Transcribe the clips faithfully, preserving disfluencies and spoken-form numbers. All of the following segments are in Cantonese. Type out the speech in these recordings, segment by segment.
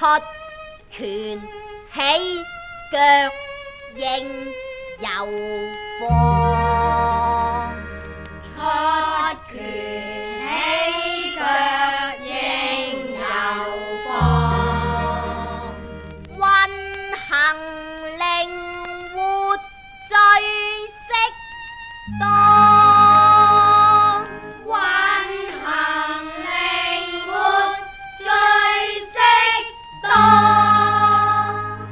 拳起腳應有放， 出拳起腳應有放， 運行靈活最適當， 運行靈活最適當。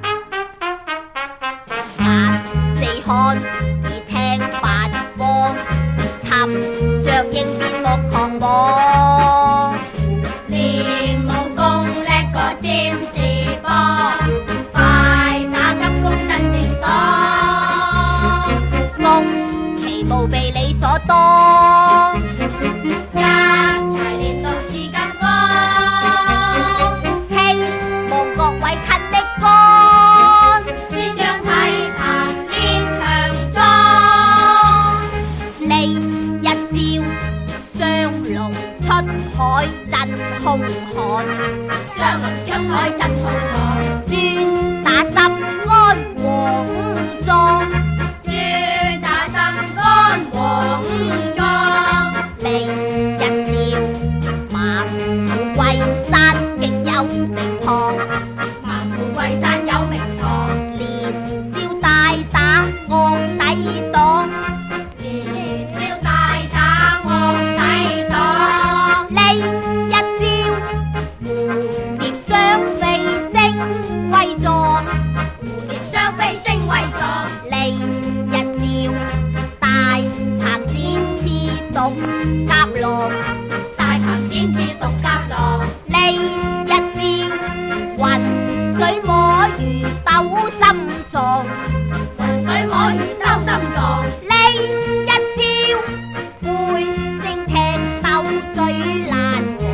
眼四看耳聽八方，尋着應變莫狂妄， 練武功叻過占士邦，快打急功真正爽， 攻其無被理所當， 一齊練到似金剛， 希望各位勤力幹， 先將體魄練強壯。 呢一招雙龍出海震空海， 雙龍出海震空海， 專打心安黃壯， 專打心肝黃壯。 呢一招馬虎歸山極有名堂， 萬古歸山有名堂， 連消大打惡抵擋， 連消大打惡抵擋。 呢一招蝴蝶雙飛聲威壯， 蝴蝶雙飛聲威壯。 呢一招大鵬展翅獨夾浪， 大鵬展翅獨夾浪。 呢一招渾水摸魚鬥心臟， 渾水摸魚鬥心臟。 呢一招背聲踢鬥最難忘。